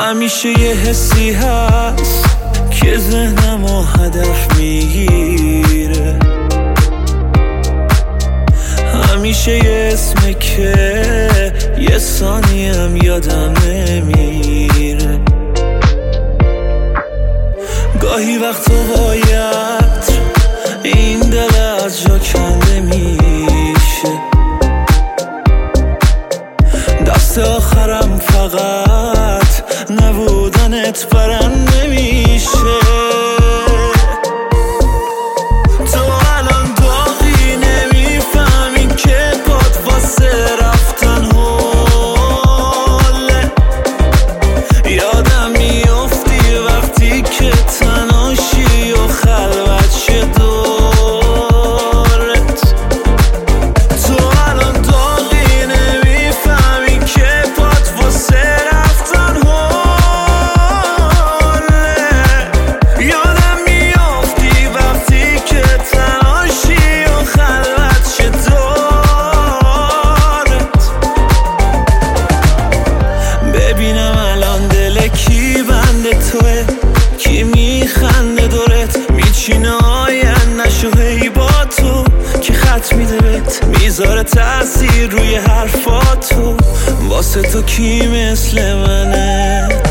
همیشه یه حسی هست که ذهنمو هدف میگیره، همیشه یه اسمه که یه ثانیم یادم نمیره. گاهی وقتا باید این دل از جا کنده میشه، دست آخرم فقط نبودنت برنده میشه. تو الان داغی نمیفهمی که باد واسه رفتن حاله، یادم میافتی وقتی که تنهاشی و خلوت شه دورت. تو الان داغی نمیفهمی که باد واسه رفتن حاله، یادم میافتی وقتی که تنهاشی و خلوت شه دورت. ببینم الان دل کی بنده توه، کی میخنده دورت، میچینه آینده‌شو هی با تو، کی خط میده بهت میذاره تأثیر روی حرفاتو، واسه تو کی مثل منه؟